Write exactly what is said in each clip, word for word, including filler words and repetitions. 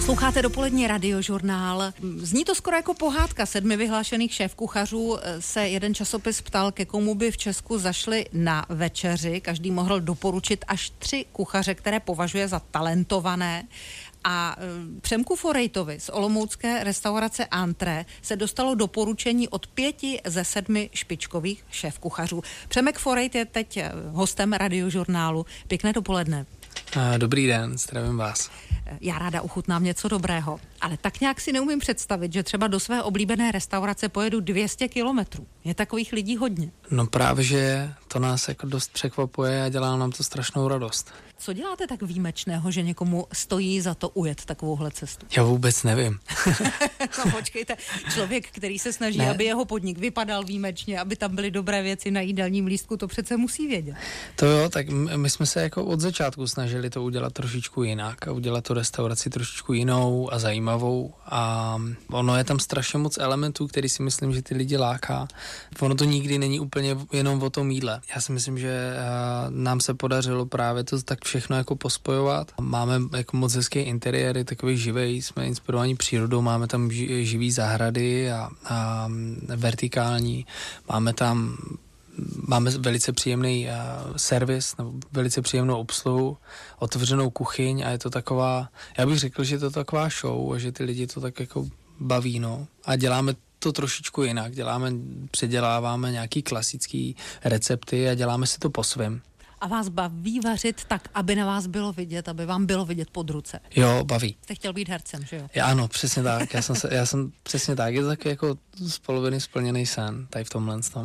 Posloucháte dopolední radiožurnál. Zní to skoro jako pohádka sedmi vyhlášených šéfkuchařů. Se jeden časopis ptal, ke komu by v Česku zašli na večeři. Každý mohl doporučit až tři kuchaře, které považuje za talentované. A Přemku Forejtovi z olomoucké restaurace Antré se dostalo doporučení od pěti ze sedmi špičkových šéfkuchařů. Přemek Forejt je teď hostem radiožurnálu. Pěkné dopoledne. Dobrý den, zdravím vás. Já ráda uchutnám něco dobrého, ale tak nějak si neumím představit, že třeba do své oblíbené restaurace pojedu dvě stě kilometrů. Je takových lidí hodně. No právě, že to nás jako dost překvapuje a dělá nám to strašnou radost. Co děláte tak výjimečného, že někomu stojí za to ujet takovouhle cestu? Já vůbec nevím. No počkejte, člověk, který se snaží, ne. aby jeho podnik vypadal výjimečně, aby tam byly dobré věci na jídelním lístku, to přece musí vědět. To jo, tak my jsme se jako od začátku snažili to udělat trošičku jinak a udělat tu restauraci trošičku jinou a zajímavou a ono je tam strašně moc elementů, který si myslím, že ty lidi láká. Ono to nikdy není úplně jenom o tom jídle. Já si myslím, že nám se podařilo právě to tak všechno jako pospojovat. Máme jako moc hezké interiéry, takový živej, jsme inspirovaní přírodou, máme tam živý zahrady a, a vertikální, máme tam Máme velice příjemný uh, servis, nebo velice příjemnou obsluhu, otevřenou kuchyň a je to taková, já bych řekl, že je to taková show a že ty lidi to tak jako baví, no. A děláme to trošičku jinak, děláme, předěláváme nějaký klasický recepty a děláme si to po svém. A vás baví vařit tak, aby na vás bylo vidět, aby vám bylo vidět pod ruce? Jo, baví. Jste chtěl být hercem, že jo? Já, ano, přesně tak. Já jsem, se, já jsem přesně tak. Je to takový jako z poloviny splněný sen tady v tomhle tom.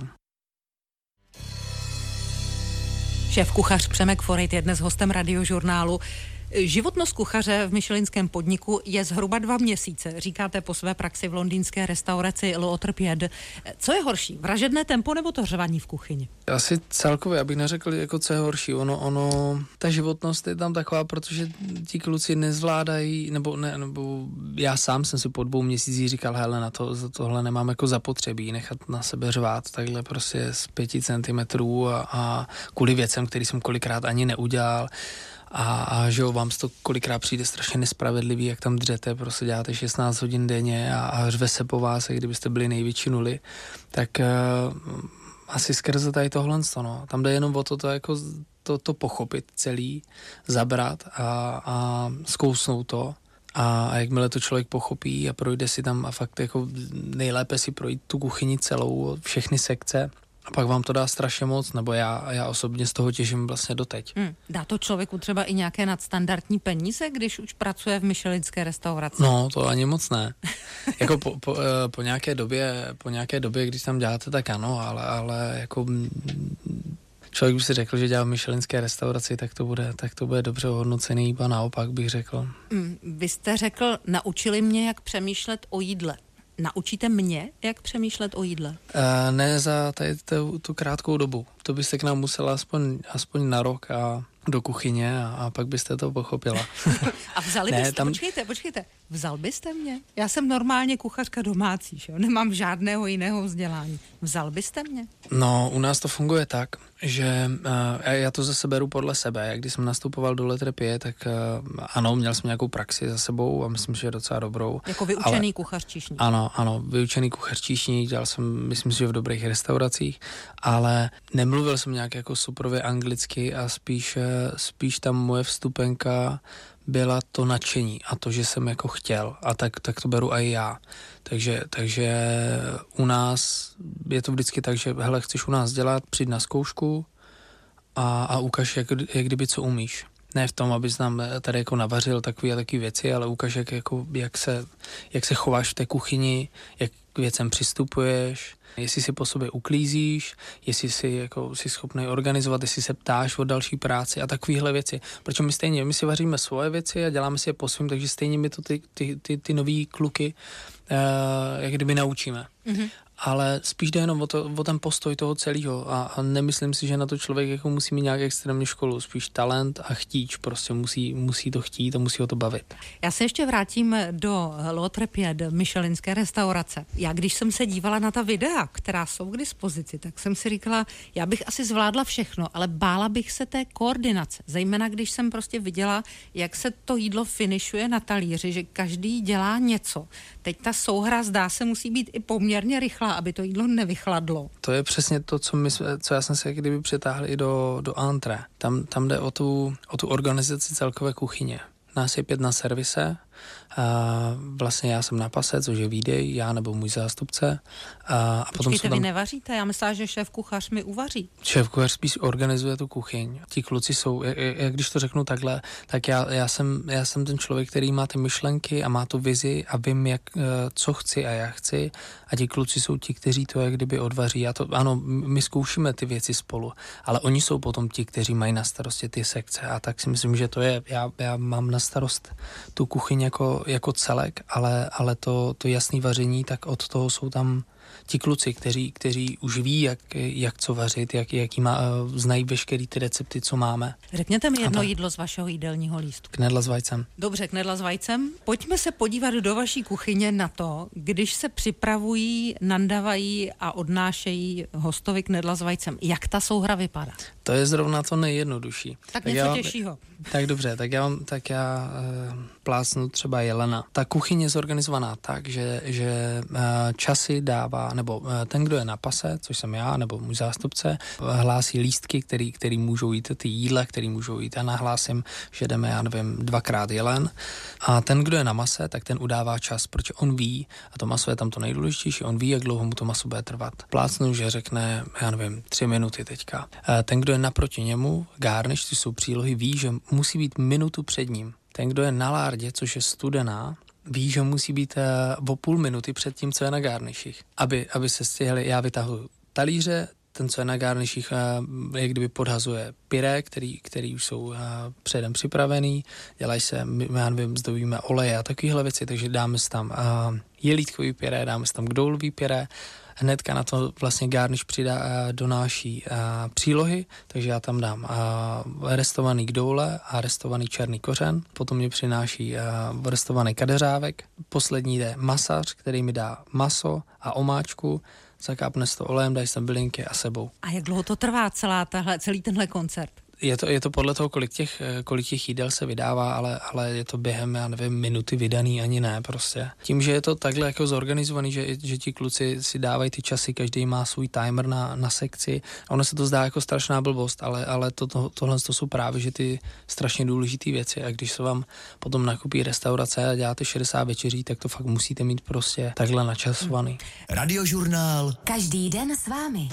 Šéfkuchař Přemek Forejt je dnes hostem radiožurnálu. Životnost kuchaře v michelinském podniku je zhruba dva měsíce, říkáte po své praxi v londýnské restauraci L'Autre Pied. Co je horší, vražedné tempo nebo to řvaní v kuchyni? Asi celkově, abych neřekl, jako co je horší. Ono, ono, ta životnost je tam taková, protože ti kluci nezvládají, nebo, ne, nebo já sám jsem si po dvou měsících říkal, hele, na to, za tohle nemám jako zapotřebí, nechat na sebe řvát takhle prostě z pěti centimetrů a, a kvůli věcem, který jsem kolikrát ani neudělal. A, a že jo, vám to kolikrát přijde strašně nespravedlivý, jak tam dřete, prostě děláte šestnáct hodin denně a, a řve se po vás, jak kdybyste byli největší nuly, tak uh, asi skrze tady tohle, no. Tam jde jenom o to, to, jako, to, to pochopit celý, zabrat a, a zkousnout to. A, a jakmile to člověk pochopí a projde si tam a fakt jako nejlépe si projít tu kuchyni celou, všechny sekce, a pak vám to dá strašně moc, nebo já, já osobně z toho těžím vlastně doteď. Hmm. Dá to člověku třeba i nějaké nadstandardní peníze, když už pracuje v michelinské restauraci? No, to ani moc ne. Jako po, po, po, nějaké době, po nějaké době, když tam děláte, tak ano, ale, ale jako člověk by si řekl, že dělá v michelinské restauraci, tak to bude, tak to bude dobře ohodnocený, a naopak bych řekl. Hmm. Vy jste řekl, naučili mě, jak přemýšlet o jídle. Naučíte mě, jak přemýšlet o jídle? Uh, ne za tady tu, tu krátkou dobu. To byste k nám musela aspoň, aspoň na rok a do kuchyně a, a pak byste to pochopila. A vzali ne, byste, tam... počkejte, počkejte, vzal byste mě? Já jsem normálně kuchařka domácí, že jo? Nemám žádného jiného vzdělání. Vzal byste mě? No, u nás to funguje tak, že uh, já to zase beru podle sebe. Jak když jsem nastupoval do L'Autre Pied, tak uh, ano, měl jsem nějakou praxi za sebou a myslím, že je docela dobrou. Jako vyučený ale... kuchař číšník. Ano, ano, vyučený kuchař číšník, dělal jsem, myslím si, že v dobrých restauracích, ale nemluvil jsem nějak jako suprově anglicky a spíš, spíš tam moje vstupenka byla to nadšení a to, že jsem jako chtěl a tak, tak to beru i já. Takže, takže u nás je to vždycky tak, že hele, chceš u nás dělat, přijď na zkoušku a, a ukaž, jak, jak kdyby co umíš. Ne v tom, abys nám tady jako navařil takové a takové věci, ale ukaž, jak, jako, jak, se, jak se chováš v té kuchyni, jak k věcem přistupuješ, jestli si po sobě uklízíš, jestli si jako, jsi schopný organizovat, jestli se ptáš o další práci a takovéhle věci. Protože my stejně, my si vaříme svoje věci a děláme si je po svým, takže stejně my to ty, ty, ty, ty nový kluky uh, jak kdyby naučíme. Mm-hmm. ale spíš jde jenom o, to, o ten postoj toho celého a, a nemyslím si, že na to člověk jako musí mít nějak extrémní školu, spíš talent a chtíč, prostě musí, musí to chtít a musí ho to bavit. Já se ještě vrátím do Le Trépied, michelinské restaurace. Já když jsem se dívala na ta videa, která jsou k dispozici, tak jsem si říkala, já bych asi zvládla všechno, ale bála bych se té koordinace, zejména když jsem prostě viděla, jak se to jídlo finišuje na talíři, že každý dělá něco. Teď ta souhra zdá se musí být i poměrně rychlá, aby to jídlo nevychladlo. To je přesně to, co, my, co já jsem si kdyby přitáhl i do, do antré. Tam, tam jde o tu, o tu organizaci celkové kuchyně. Nás je pět na servise, a vlastně já jsem na pase, což je výdej, já nebo můj zástupce. A, a potom Počkejte, tam... vy nevaříte? Já myslím, že šéf kuchař mi uvaří. Šéf kuchař spíš organizuje tu kuchyň. Ti kluci jsou, jak, jak když to řeknu takhle, tak já, já, jsem, já jsem ten člověk, který má ty myšlenky a má tu vizi a vím, jak, co chci a já chci. A ti kluci jsou ti, kteří to jak kdyby odvaří. Já to, ano, my zkoušíme ty věci spolu, ale oni jsou potom ti, kteří mají na starosti ty sekce. A tak si myslím, že to je, já, já mám na starost tu kuchyň jako, jako celek, ale, ale to, to jasné vaření, tak od toho jsou tam ti kluci, kteří, kteří už ví, jak, jak co vařit, jak, jaký má, znají veškerý ty recepty, co máme. Řekněte mi jedno jídlo z vašeho jídelního lístku. Knedla s vajcem. Dobře, knedla s vajcem. Pojďme se podívat do vaší kuchyně na to, když se připravují, nandávají a odnášejí hostovi knedla s vajcem. Jak ta souhra vypadá? To je zrovna to nejjednodušší. Tak, tak něco já vám, těžšího. Tak dobře, tak já, vám, tak já uh, plásnu třeba jelena. Ta kuchyně je zorganizovaná tak, že, že uh, časy dává, nebo uh, ten, kdo je na pase, což jsem já, nebo můj zástupce, uh, hlásí lístky, který, který můžou jít, ty jídla, který můžou jít. Já nahlásím, že jdeme, já nevím, dvakrát jelen. A ten, kdo je na mase, tak ten udává čas, protože on ví, a to maso je tam to nejdůležitější, on ví, jak dlouho mu to maso bude trvat. Plácnu, že řekne, já nevím, tři minuty teďka. Uh, ten, kdo je naproti němu, garniš, ty jsou přílohy, ví, že musí být minutu před ním. Ten, kdo je na lárdě, což je studená, ví, že musí být uh, o půl minuty před tím, co je na garniších. Aby, aby se stihli, já vytahuji talíře, ten, co je na garniších, uh, jak kdyby podhazuje pyré, který, který už jsou uh, předem připravený, dělají se, my, já nevím, zdobíme oleje a takovéhle věci, takže dáme si tam uh, jelítkový pyré, dáme si tam kdoulový pyré, hnedka na to vlastně garniš přidá, donáší a, přílohy, takže já tam dám a, restovaný kdoule a restovaný černý kořen, potom mi přináší a, restovaný kadeřávek, poslední jde masař, který mi dá maso a omáčku, zakápne se to olejem, dají sem bylinky a sebou. A jak dlouho to trvá celá tahle, celý tenhle koncert? Je to, je to podle toho, kolik těch, kolik těch jídel se vydává, ale, ale je to během, já nevím, minuty vydaný, ani ne prostě. Tím, že je to takhle jako zorganizovaný, že, že ti kluci si dávají ty časy, každý má svůj timer na, na sekci. A ono se to zdá jako strašná blbost, ale, ale to, to, tohle to jsou právě že ty strašně důležité věci. A když se vám potom nakupí restaurace a děláte šedesát večeří, tak to fakt musíte mít prostě takhle načasovaný. Radiožurnál. Každý den s vámi.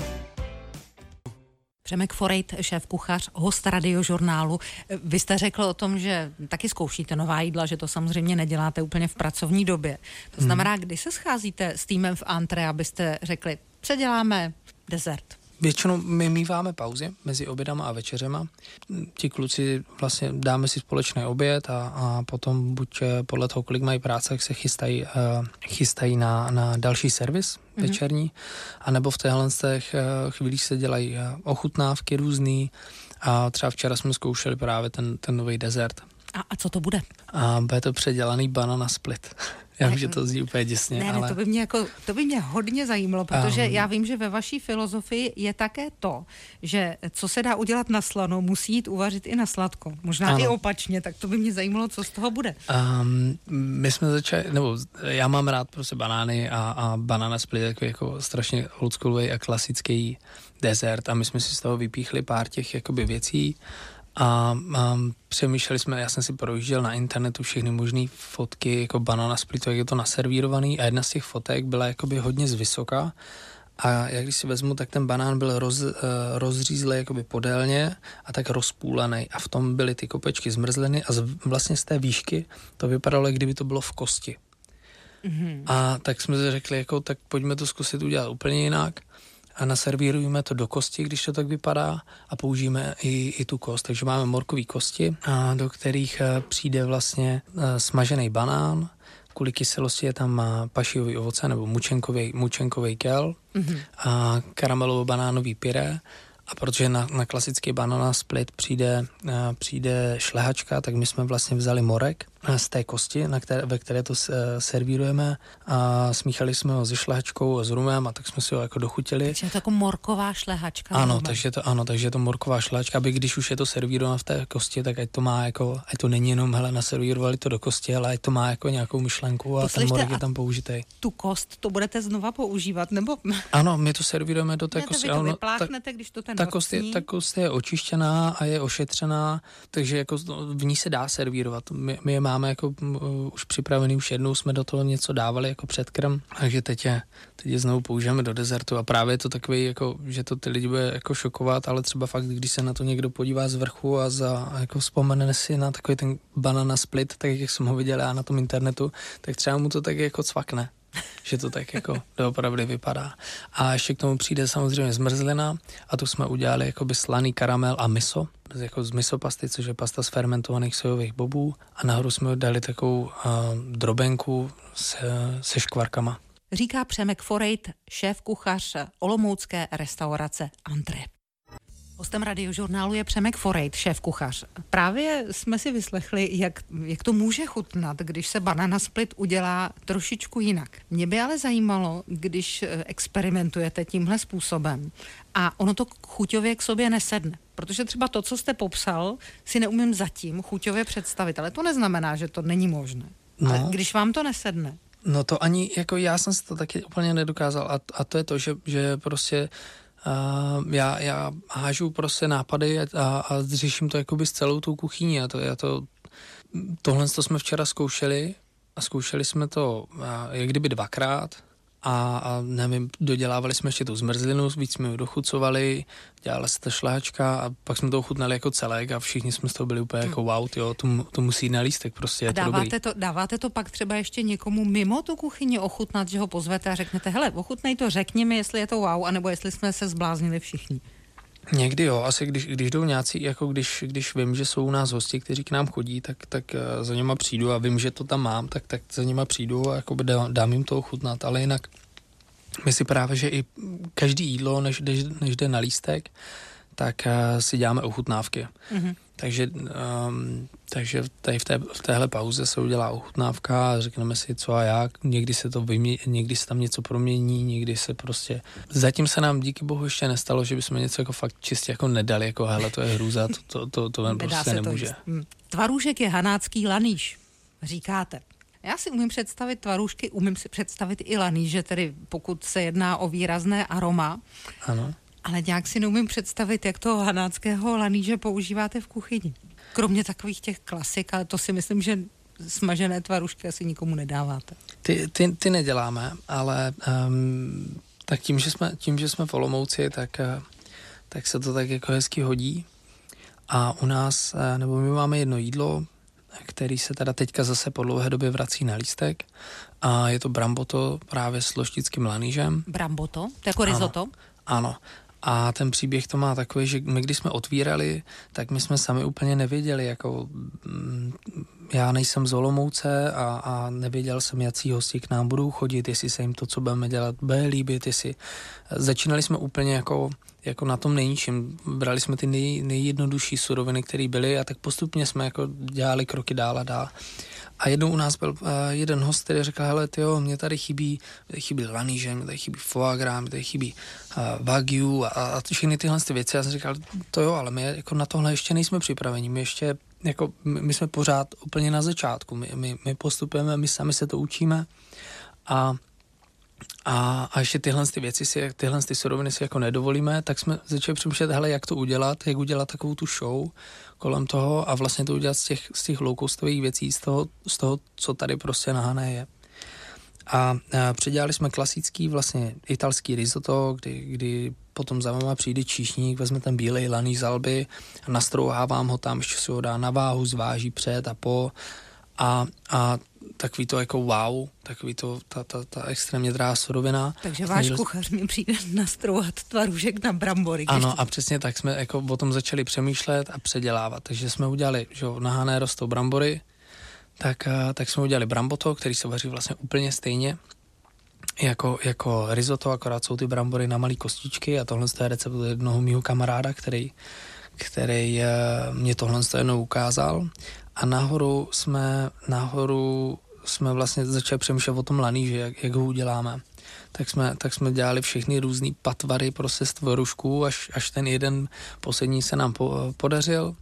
Přemek Forejt, šéf kuchař, host Radiožurnálu. Vy jste řekl o tom, že taky zkoušíte nová jídla, že to samozřejmě neděláte úplně v pracovní době. To znamená, kdy se scházíte s týmem v antré, abyste řekli, předěláme dezert? Většinou my míváme pauzy mezi obědama a večeřema. Ti kluci vlastně dáme si společný oběd a, a potom buď podle toho, kolik mají práce, tak se chystají, uh, chystají na, na další servis mm-hmm. večerní. A nebo v téhle z těch uh, chvílích se dělají uh, ochutnávky různý. A třeba včera jsme zkoušeli právě ten, ten nový dezert. A, a co to bude? A bude to předělaný banana split. Já vím, že to zní úplně děsně, ne, ale... Ne, to by mě, jako, to by mě hodně zajímalo, protože um, já vím, že ve vaší filozofii je také to, že co se dá udělat na slano, musí jít uvařit i na sladko. Možná ano. i opačně, tak to by mě zajímalo, co z toho bude. Um, my jsme začali, nebo já mám rád prostě banány a, a banana split jako, jako strašně oldschoolový a klasický dezert a my jsme si z toho vypíchli pár těch jakoby věcí. A um, přemýšleli jsme, já jsem si projížděl na internetu všechny možné fotky, jako banana splitu, jak je to naservírovaný a jedna z těch fotek byla jakoby hodně zvysoka a jak když si vezmu, tak ten banán byl roz, uh, rozřízlý jakoby podélně a tak rozpůlený a v tom byly ty kopečky zmrzliny a z, vlastně z té výšky to vypadalo, jak kdyby to bylo v kosti. Mm-hmm. A tak jsme si řekli, jako, tak pojďme to zkusit udělat úplně jinak. A naservírujeme to do kosti, když to tak vypadá a použijeme i, i tu kost. Takže máme morkový kosti, a do kterých přijde vlastně smažený banán, kvůli kyselosti je tam pašijový ovoce nebo mučenkový, mučenkový kel mm-hmm. a karamelovo-banánový pyré. A protože na, na klasický banana split přijde, přijde šlehačka, tak my jsme vlastně vzali morek z té kosti, na které, ve které to servírujeme a smíchali jsme ho se šlehačkou a s rumem a tak jsme si ho jako dochutili. Takže je to jako morková šlehačka. Ano, takže to, ano, takže je to morková šlehačka, aby když už je to servírováno v té kosti, tak ať to má jako, ať to není jenom, hele, naservírovali to do kosti, ale ať to má jako nějakou myšlenku a Poslyšte, ten morek je tam použitý. Tu kost to budete znova používat, nebo? Ano, my to servírujeme do té ne, kosti. Vy to vypláchnete, když to ten ta kost, je, ta kost je očištěná a je ošetřená, takže jako v ní se dá servírovat. My, my je máme jako už připravený, už jednou jsme do toho něco dávali jako předkrm, takže teď je, teď je znovu použijeme do dezertu a právě je to takový, jako, že to ty lidi bude jako šokovat, ale třeba fakt, když se na to někdo podívá z vrchu a za, jako vzpomene si na takový ten banana split, tak jak jsem ho viděl já na tom internetu, tak třeba mu to tak jako cvakne, že to tak jako doopravdy vypadá. A ještě k tomu přijde samozřejmě zmrzlina a tu jsme udělali jakoby slaný karamel a miso, jako z misopasty, což je pasta z fermentovaných sojových bobů a nahoru jsme dali takovou uh, drobenku se, se škvarkama. Říká Přemek Forejt, šéf kuchař olomoucké restaurace Antre. Hostem Radiožurnálu je Přemek Forejt, šéf kuchař. Právě jsme si vyslechli, jak, jak to může chutnat, když se banana split udělá trošičku jinak. Mě by ale zajímalo, když experimentujete tímhle způsobem a ono to chuťově k sobě nesedne. Protože třeba to, co jste popsal, si neumím zatím chuťově představit, ale to neznamená, že to není možné. No. Ale když vám to nesedne? No to ani, jako já jsem si to taky úplně nedokázal a, a to je to, že, že prostě Uh, já, já hážu prostě nápady a, a řeším to jakoby s celou tou kuchyní a to, já to, tohle to jsme včera zkoušeli a zkoušeli jsme to uh, jak kdyby dvakrát a, a nevím, dodělávali jsme ještě tu zmrzlinu, víc jsme ji dochucovali, dělala se ta šlehačka a pak jsme to ochutnali jako celek a všichni jsme z toho byli úplně jako wow, tyjo, to, to musí jít na lístek, prostě je to dáváte dobrý. To, dáváte to pak třeba ještě někomu mimo tu kuchyni ochutnat, že ho pozvete a řeknete, hele, ochutnej to, řekni mi, jestli je to wow, anebo jestli jsme se zbláznili všichni. Někdy jo, asi když, když jdou nějací, jako když, když vím, že jsou u nás hosti, kteří k nám chodí, tak, tak za nima přijdu a vím, že to tam mám, tak, tak za nima přijdu a jakoby dám, dám jim to ochutnat, ale jinak my si právě, že i každý jídlo, než, než, než jde na lístek, tak uh, si děláme ochutnávky. Mm-hmm. Takže, um, takže tady v, té, v téhle pauze se udělá ochutnávka a řekneme si co a jak. Někdy se to vymě, někdy se tam něco promění, někdy se prostě... Zatím se nám díky bohu ještě nestalo, že bychom něco jako fakt čistě jako nedali, jako hele, to je hrůza, to, to, to, to ven prostě nemůže. To Tvarůžek je hanácký lanýž, říkáte. Já si umím představit tvarůžky, umím si představit i lanýže, tedy pokud se jedná o výrazné aroma. Ano. Ale nějak si neumím představit, jak toho hanáckého lanýže používáte v kuchyni. Kromě takových těch klasik, ale to si myslím, že smažené tvarůžky asi nikomu nedáváte. Ty, ty, ty neděláme, ale um, tak tím, že jsme, tím, že jsme v Olomouci, tak, uh, tak se to tak jako hezky hodí. A u nás, uh, nebo my máme jedno jídlo, který se teda teďka zase po dlouhé době vrací na lístek a je to bramboto právě s loštickým lanýžem. Bramboto? To jako risotto? Ano, ano. A ten příběh to má takový, že my když jsme otvírali, tak my jsme sami úplně nevěděli, jako já nejsem z Olomouce a, a nevěděl jsem, jací hosti k nám budou chodit, jestli se jim to, co budeme dělat, bude líbit, jestli... Začínali jsme úplně jako, jako na tom nejnižším. Brali jsme ty nej, nejjednodušší suroviny, které byly a tak postupně jsme jako dělali kroky dál a dál. A jednou u nás byl uh, jeden host, který řekl, hele, tyjo, mě tady chybí, tady chybí lanýže, mě tady chybí foie gras, mě tady chybí uh, wagyu a, a všechny tyhle ty věci. Já jsem říkal, to jo, ale my jako na tohle ještě nejsme připraveni, my ještě, jako, my, my jsme pořád úplně na začátku, my, my, my postupujeme, my sami se to učíme a A, a ještě tyhle ty věci si, tyhle ty suroviny si jako nedovolíme, tak jsme začali přemýšlet, hele, jak to udělat, jak udělat takovou tu show kolem toho a vlastně to udělat z těch, z těch low-costových věcí, z toho, z toho, co tady prostě na Hané je. A, a předělali jsme klasický vlastně italský risotto, kdy, kdy potom za váma přijde číšník, vezme ten bílej laný z Alby a nastrouhávám ho tam, ještě si ho dá na váhu, zváží před a po a, a takový to jako wow, takový to, ta, ta, ta extrémně drahá surovina. Takže váš nejdost... kuchař mi přijde nastrouhat tvarůžek na brambory. Ano to... a přesně tak jsme jako o tom začali přemýšlet a předělávat. Takže jsme udělali, že na Hané rostou brambory, tak, tak jsme udělali bramboto, který se vaří vlastně úplně stejně jako, jako risotto, akorát jsou ty brambory na malý kostičky a tohle je recept jednoho mýho kamaráda, který, který mě tohle jednou ukázal. A nahoru jsme, nahoru jsme vlastně začali přemýšlet o tom laníži, jak, jak ho uděláme. Tak jsme, tak jsme dělali všechny různý patvary prostě z tvorušků, až, až ten jeden poslední se nám po, podařil.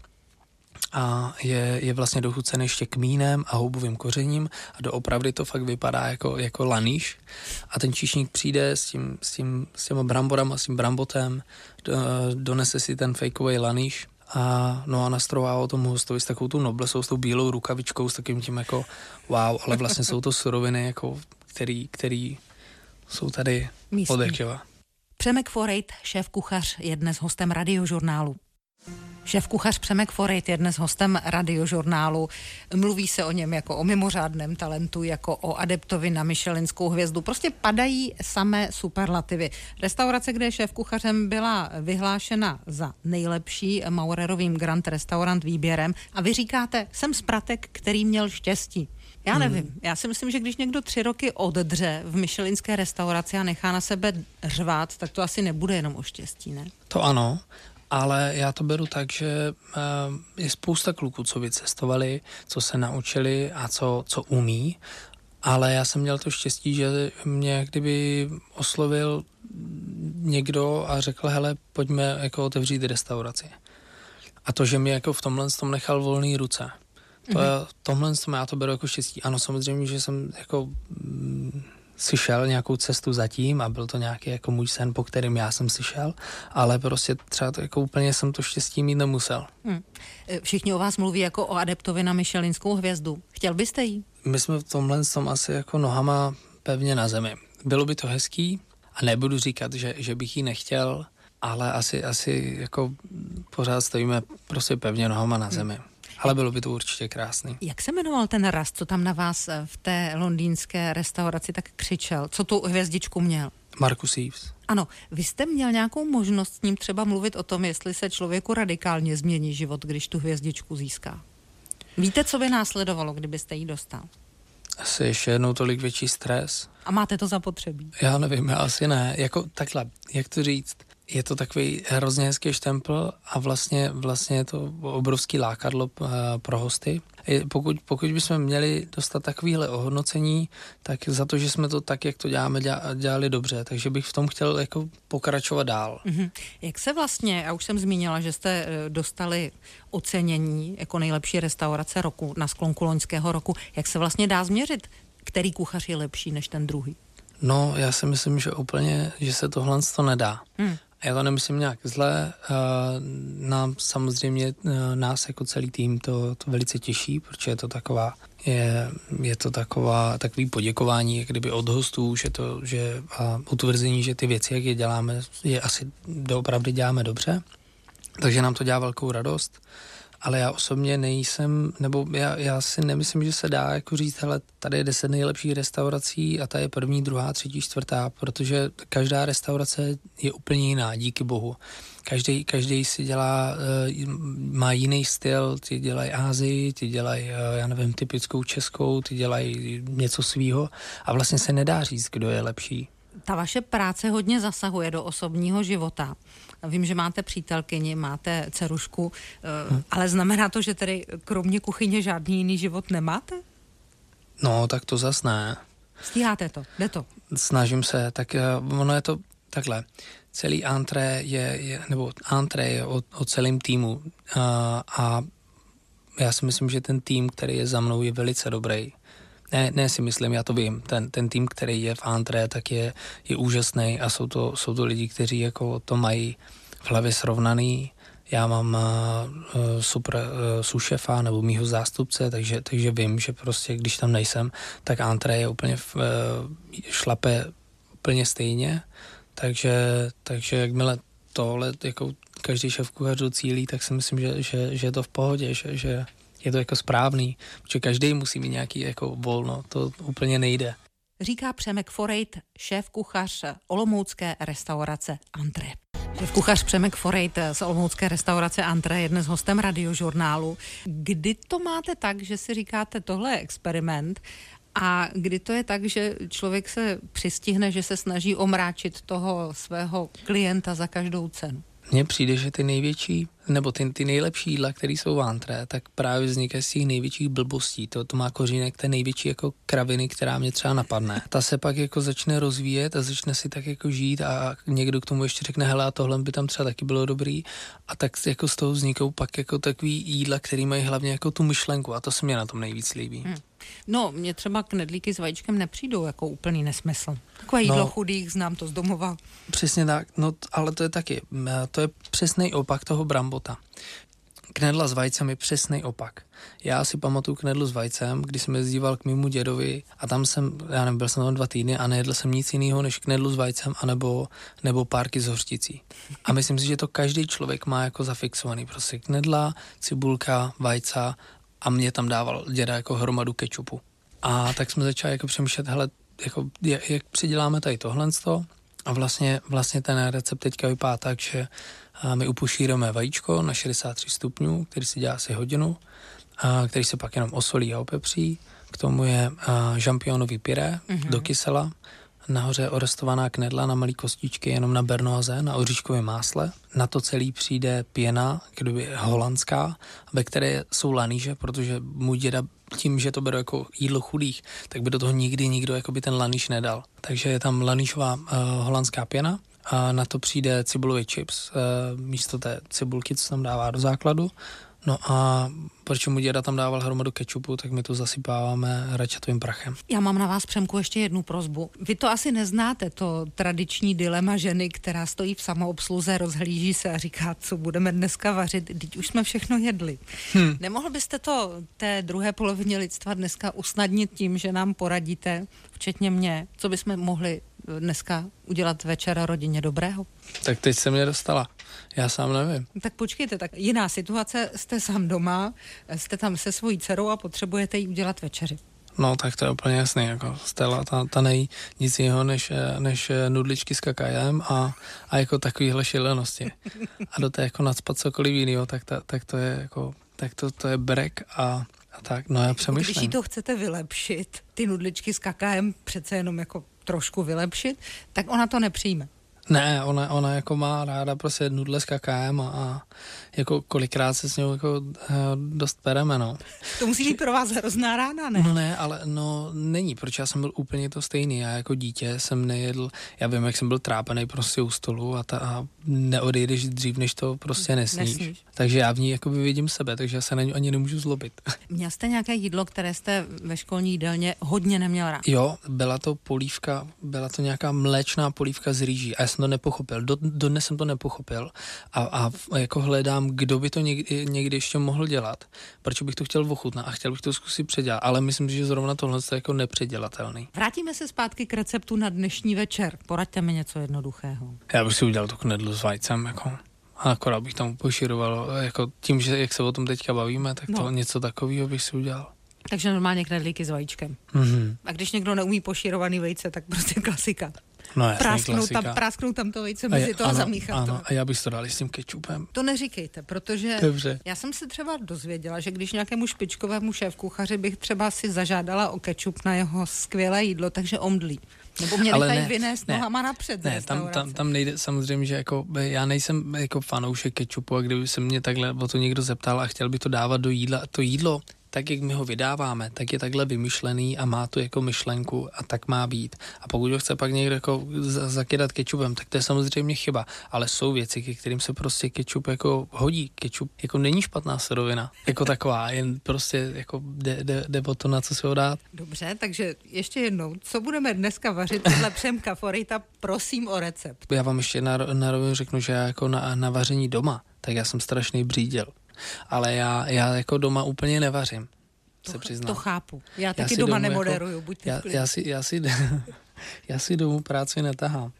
A je, je vlastně dochucený ještě kmínem a houbovým kořením a doopravdy to fakt vypadá jako, jako laníž. A ten číšník přijde s tím, s tím, s těma bramborama, s tím brambotem, do, donese si ten fejkový laníž a no a nastrovává tomu hostovi s takovou tu noblesou, s tou bílou rukavičkou, s takým tím jako wow, ale vlastně jsou to suroviny, jako, který, který jsou tady od jakživa. Přemek Forejt, šéf-kuchař, je dnes hostem Radiožurnálu. Šéf-kuchař Přemek Forejt je dnes hostem Radiožurnálu. Mluví se o něm jako o mimořádném talentu, jako o adeptovi na michelinskou hvězdu. Prostě padají samé superlativy. Restaurace, kde je šéf-kuchařem, byla vyhlášena za nejlepší Maurerovým Grand Restaurant výběrem a vy říkáte, jsem z Pratek, který měl štěstí. Já nevím. Hmm. Já si myslím, že když někdo tři roky oddře v michelinské restauraci a nechá na sebe řvát, tak to asi nebude jenom o štěstí, ne? To ano. Ale já to beru tak, že je spousta kluků, co vycestovali, co se naučili a co, co umí, ale já jsem měl to štěstí, že mě kdyby oslovil někdo a řekl, hele, pojďme jako otevřít restauraci. A to, že mě jako v tomhle tom nechal volný ruce. To je, mm-hmm. tomhle tom já to beru jako štěstí. Ano, samozřejmě, že jsem jako si šel nějakou cestu zatím a byl to nějaký jako můj sen, po kterým já jsem si šel, ale prostě třeba to jako úplně jsem to štěstí mít nemusel. Hmm. Všichni o vás mluví jako o adeptovi na michelinskou hvězdu. Chtěl byste jí? My jsme v tomhle tom asi jako nohama pevně na zemi. Bylo by to hezký a nebudu říkat, že, že bych jí nechtěl, ale asi, asi jako pořád stojíme prostě pevně nohama na zemi. Hmm. Ale bylo by to určitě krásný. Jak se jmenoval ten rast, co tam na vás v té londýnské restauraci tak křičel? Co tu hvězdičku měl? Marcus Eaves. Ano, vy jste měl nějakou možnost s ním třeba mluvit o tom, jestli se člověku radikálně změní život, když tu hvězdičku získá. Víte, co by následovalo, kdybyste ji dostal? Asi ještě jednou tolik větší stres. A máte to zapotřebí? Já nevím, já asi ne. Jako takhle, jak to říct? Je to takový hrozně hezký štempl a vlastně, vlastně je to obrovský lákadlo pro hosty. Pokud, pokud bychom měli dostat takovýhle ohodnocení, tak za to, že jsme to tak, jak to děláme, dělali dobře. Takže bych v tom chtěl jako pokračovat dál. Mm-hmm. Jak se vlastně, já už jsem zmínila, že jste dostali ocenění jako nejlepší restaurace roku na sklonku loňského roku. Jak se vlastně dá změřit, který kuchař je lepší než ten druhý? No, já si myslím, že úplně, že se tohle to nedá. Hmm. Já to nemyslím nějak zle, nám samozřejmě, nás jako celý tým to, to velice těší, protože je to taková, je, je to taková, takový poděkování, jak kdyby od hostů, že to, že a utvrzení, že ty věci, jak je děláme, je asi doopravdy děláme dobře, takže nám to dělá velkou radost. Ale já osobně nejsem, nebo já, já si nemyslím, že se dá jako říct, hele, tady je deset nejlepších restaurací a ta je první, druhá, třetí, čtvrtá, protože každá restaurace je úplně jiná, díky bohu. Každý, každý si dělá, má jiný styl, ty dělají Asii, ty dělají, já nevím, typickou českou, ty dělají něco svýho a vlastně se nedá říct, kdo je lepší. Ta vaše práce hodně zasahuje do osobního života. Vím, že máte přítelkyni, máte dcerušku, hmm. ale znamená to, že tedy kromě kuchyně žádný jiný život nemáte? No, tak to zas ne. Stíháte to? Jde to? Snažím se, tak ono je to takhle. Celý antré je, je nebo antré je o, o celém týmu a, a já si myslím, že ten tým, který je za mnou, je velice dobrý. Ne, ne si myslím, já to vím. Ten, ten tým, který je v antré, tak je, je úžasný a jsou to, jsou to lidi, kteří jako to mají v hlavě srovnaný. Já mám uh, super uh, sušefa nebo mýho zástupce, takže, takže vím, že prostě když tam nejsem, tak antré je úplně uh, šlape úplně stejně. Takže, takže jakmile tohle jako každý šéf-kuchař docílí, tak si myslím, že, že, že je to v pohodě, že, že je to jako správný, protože každý musí mít nějaký jako volno, to úplně nejde. Říká Přemek Forejt, šéf-kuchař olomoucké restaurace Antré. Kuchař Přemek Forejt z olomoucké restaurace Antre je dnes hostem Radiožurnálu. Kdy to máte tak, že si říkáte, tohle je experiment, a kdy to je tak, že člověk se přistihne, že se snaží omráčit toho svého klienta za každou cenu? Mně přijde, že ty největší, nebo ty, ty nejlepší jídla, které jsou v Antre, tak právě vznikají z těch největších blbostí. To, to má kořínek té největší jako kraviny, která mě třeba napadne. Ta se pak jako začne rozvíjet a začne si tak jako žít a někdo k tomu ještě řekne, hele, a tohle by tam třeba taky bylo dobrý. A tak jako z toho vznikou pak jako takový jídla, které mají hlavně jako tu myšlenku a to se mě na tom nejvíc líbí. Hmm. No, mně třeba knedlíky s vajíčkem nepřijdou jako úplný nesmysl. Takové jídlo no, chudých, znám to z domova. Přesně tak, no ale to je taky, to je přesný opak toho brambota. Knedla s vajcem je přesný opak. Já si pamatuju knedlu s vajcem, když jsem jezdíval k mému dědovi a tam jsem, já nevím, byl jsem tam dva týdny a nejedl jsem nic jiného než knedlu s vajcem anebo, nebo párky s hořčicí. A myslím si, že to každý člověk má jako zafixovaný. Prostě knedla, cibulka, vajca a mě tam dával děda jako hromadu kečupu. A tak jsme začali jako přemýšlet, hele, jako, jak, jak přiděláme tady tohle a vlastně, vlastně ten recept teďka vypadá tak, že my upošírujeme vajíčko na šedesát tři stupňů, který si dělá asi hodinu, a který se pak jenom osolí a opepří. K tomu je žampionový pyré mm-hmm. do kysela, nahoře orestovaná knedla na malý kostičky, jenom na bernoise, na oříškovém másle. Na to celý přijde pěna, kdyby holandská, ve které jsou laníže, protože můj děda tím, že to beru jako jídlo chudých, tak by do toho nikdy nikdo jako by ten laníž nedal. Takže je tam lanížová uh, holandská pěna a na to přijde cibulový chips uh, místo té cibulky, co tam dává do základu. No a protože mu děda tam dával hromadu kečupu, tak my to zasypáváme račatovým prachem. Já mám na vás, Přemku, ještě jednu prosbu. Vy to asi neznáte, to tradiční dilema ženy, která stojí v samoobsluze, rozhlíží se a říká, co budeme dneska vařit, teď už jsme všechno jedli. Hmm. Nemohl byste to té druhé polovině lidstva dneska usnadnit tím, že nám poradíte, včetně mě, co bychom mohli dneska udělat večera rodině dobrého? Tak teď se mě dostala. Já sám nevím. Tak počkejte, tak jiná situace, jste sám doma, jste tam se svojí dcerou a potřebujete jí udělat večeři. No tak to je úplně jasný, jako Stella, ta, ta nejí nic jiného než, než nudličky s kakajem a, a jako takovýhle šílenosti. A do té jako nadspat cokoliv jiného, tak, ta, tak to je jako, tak to, to je brek a, a tak, no já přemýšlím. Když jí to chcete vylepšit, ty nudličky s kakajem přece jenom jako trošku vylepšit, tak ona to nepřijme. Ne, ona, ona jako má ráda prostě nudle s kakajem a, a jako kolikrát se s něj jako uh, dost pereme, no. To musí být pro vás hrozná rána, ne? No ne, ale no není, protože já jsem byl úplně to stejný. Já jako dítě jsem nejedl, já vím, jak jsem byl trápený prostě u stolu a, ta, a neodejdeš dřív, než to prostě nesníš. nesníš. Takže já v ní jako vidím sebe, takže já se na ní ani nemůžu zlobit. Měl jste nějaké jídlo, které jste ve školní jídelně hodně neměl rád? Jo, byla to polívka, byla to nějaká mléčná polívka z rýží a já jsem to nepochopil. Do, dodnes jsem to nepochopil a, a, a jako hledám, kdo by to někdy, někdy ještě mohl dělat, protože bych to chtěl ochutnat a chtěl bych to zkusit předělat, ale myslím, že zrovna tohle je jako nepředělatelný. Vrátíme se zpátky k receptu na dnešní večer. Poraďte mi něco jednoduchého. Já bych si udělal tu knedlu s vajcem, jako a akorát bych tam poširoval, jako tím, že jak se o tom teďka bavíme, tak to no. něco takového bych si udělal. Takže normálně knedlíky s vajíčkem. Mm-hmm. A když někdo neumí pošírovaný vejce, tak prostě klasika. No jasný, prásknout, tam, prásknout tam to vejce mezi to a zamíchat ano, to. A já bych to dal s tím kečupem. To neříkejte, protože Dobře. Já jsem se třeba dozvěděla, že když nějakému špičkovému šéfkuchaři bych třeba si zažádala o kečup na jeho skvělé jídlo, takže omdlí. Nebo mě nechají ne, vynést ne, nohama napřed. Ne, tam, tam, tam nejde samozřejmě, že jako, já nejsem jako fanoušek kečupu a kdyby se mě takhle o to někdo zeptal a chtěl by to dávat do jídla, to jídlo, tak jak my ho vydáváme, tak je takhle vymyšlený a má tu jako myšlenku a tak má být. A pokud ho chce pak někdo jako zakydat kečupem, tak to je samozřejmě chyba. Ale jsou věci, ke kterým se prostě kečup jako hodí. Kečup jako není špatná surovina, jako taková, jen prostě jako jde, jde, jde o to, na co se ho dát. Dobře, takže ještě jednou, co budeme dneska vařit podle Přemka Forejta, prosím o recept. Já vám ještě na, na rovinu řeknu, že já jako na, na vaření doma, tak já jsem strašný bříděl. Ale já, já jako doma úplně nevařím, to, se přiznám. To chápu. Já taky já doma nemoderuju, jako, buďte já, já, si, já, si, já si domů práci netahám.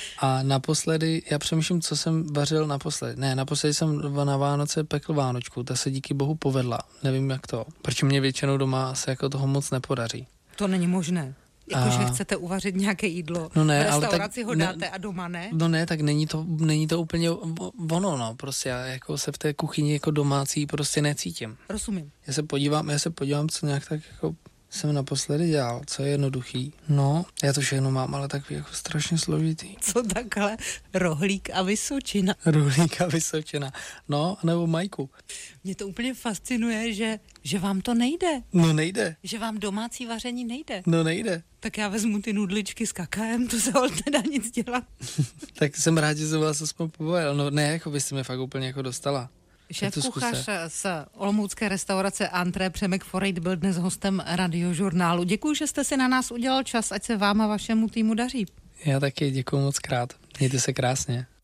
A naposledy, já přemýšlím, co jsem vařil naposledy. Ne, naposledy jsem na Vánoce pekl vánočku, ta se díky bohu povedla. Nevím jak to, protože mě většinou doma se jako toho moc nepodaří. To není možné. Jakože a... chcete uvařit nějaké jídlo, no ne, v restauraci ale tak, ho dáte ne, a doma ne? No ne, tak není to, není to úplně ono, no, prostě já jako se v té kuchyni jako domácí prostě necítím. Rozumím. Já se podívám, já se podívám, co nějak tak jako jsem naposledy dělal, co je jednoduchý. No, já to všechno mám, ale tak jako strašně složitý. Co takhle? Rohlík a Vysočina. Rohlík a Vysočina. No, nebo Majku. Mě to úplně fascinuje, že, že vám to nejde. No nejde. Že vám domácí vaření nejde. No nejde. Tak já vezmu ty nudličky s kakaem, to se ale nedá nic dělat. Tak jsem rád, že jsem vás aspoň pobavil. No ne, jako byste mě fakt úplně jako dostala. Šéf-kuchař z olomoucké restaurace Antré Přemek Forejt byl dnes hostem Radiožurnálu. Děkuji, že jste si na nás udělal čas, ať se vám a vašemu týmu daří. Já taky děkuji moc krát. Mějte se krásně.